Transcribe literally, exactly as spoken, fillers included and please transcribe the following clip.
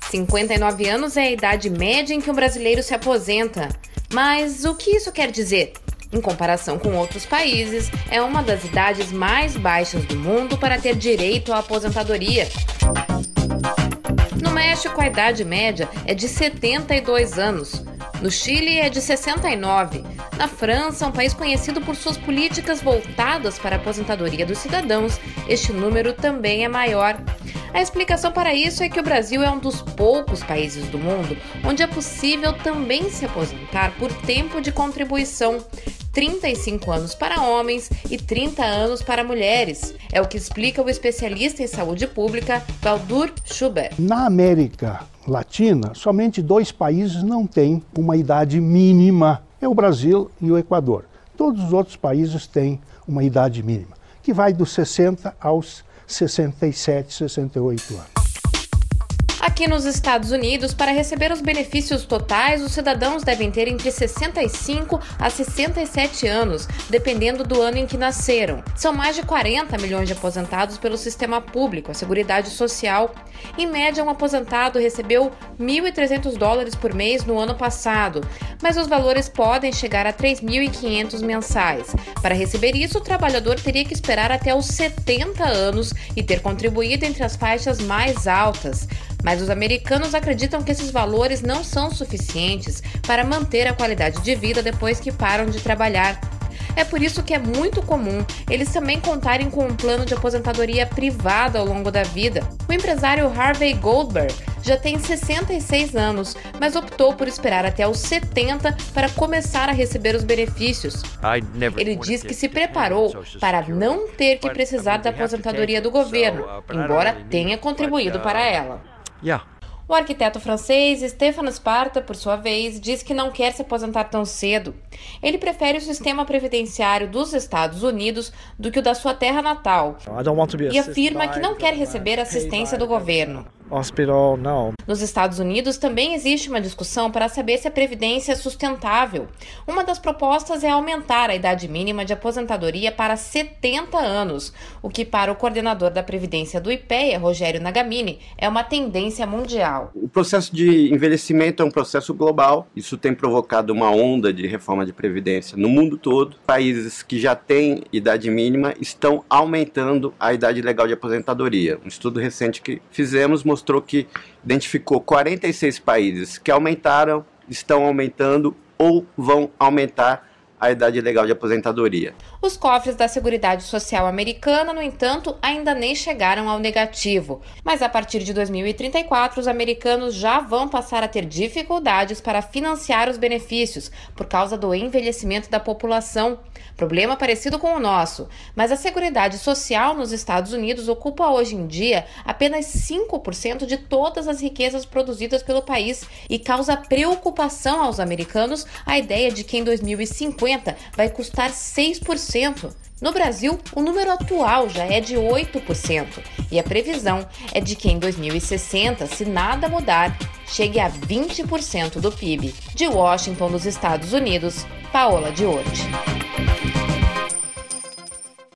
cinquenta e nove anos é a idade média em que um brasileiro se aposenta. Mas o que isso quer dizer? Em comparação com outros países, é uma das idades mais baixas do mundo para ter direito à aposentadoria. No México, a idade média é de setenta e dois anos. No Chile, é de sessenta e nove. Na França, um país conhecido por suas políticas voltadas para a aposentadoria dos cidadãos, este número também é maior. A explicação para isso é que o Brasil é um dos poucos países do mundo onde é possível também se aposentar por tempo de contribuição. trinta e cinco anos para homens e trinta anos para mulheres. É o que explica o especialista em saúde pública, Baldur Schubert. Na América Latina, somente dois países não têm uma idade mínima. É o Brasil e o Equador. Todos os outros países têm uma idade mínima, que vai dos sessenta aos sessenta e sete, sessenta e oito anos. Aqui nos Estados Unidos, para receber os benefícios totais, os cidadãos devem ter entre sessenta e cinco a sessenta e sete anos, dependendo do ano em que nasceram. São mais de quarenta milhões de aposentados pelo sistema público, a Seguridade Social. Em média, um aposentado recebeu mil e trezentos dólares por mês no ano passado, mas os valores podem chegar a três mil e quinhentos mensais. Para receber isso, o trabalhador teria que esperar até os setenta anos e ter contribuído entre as faixas mais altas. Mas os americanos acreditam que esses valores não são suficientes para manter a qualidade de vida depois que param de trabalhar. É por isso que é muito comum eles também contarem com um plano de aposentadoria privado ao longo da vida. O empresário Harvey Goldberg já tem sessenta e seis anos, mas optou por esperar até os setenta para começar a receber os benefícios. Ele diz que se preparou para não ter que precisar da aposentadoria do governo, embora tenha contribuído para ela. Yeah. O arquiteto francês Stéphane Sparta, por sua vez, diz que não quer se aposentar tão cedo. Ele prefere o sistema previdenciário dos Estados Unidos do que o da sua terra natal e afirma que não quer receber assistência do governo. Hospital, não. Nos Estados Unidos também existe uma discussão para saber se a previdência é sustentável. Uma das propostas é aumentar a idade mínima de aposentadoria para setenta anos, o que para o coordenador da Previdência do IPEA, Rogério Nagamini, é uma tendência mundial. O processo de envelhecimento é um processo global. Isso tem provocado uma onda de reforma de previdência no mundo todo. Países que já têm idade mínima estão aumentando a idade legal de aposentadoria. Um estudo recente que fizemos mostrou mostrou que identificou quarenta e seis países que aumentaram, estão aumentando ou vão aumentar a idade legal de aposentadoria. Os cofres da Seguridade Social americana, no entanto, ainda nem chegaram ao negativo. Mas a partir de dois mil e trinta e quatro, os americanos já vão passar a ter dificuldades para financiar os benefícios por causa do envelhecimento da população. Problema parecido com o nosso. Mas a Seguridade Social nos Estados Unidos ocupa hoje em dia apenas cinco por cento de todas as riquezas produzidas pelo país e causa preocupação aos americanos a ideia de que em dois mil e cinquenta vai custar seis por cento. No Brasil, o número atual já é de oito por cento e a previsão é de que em dois mil e sessenta, se nada mudar, chegue a vinte por cento do P I B. De Washington, nos Estados Unidos, Paola de Orte.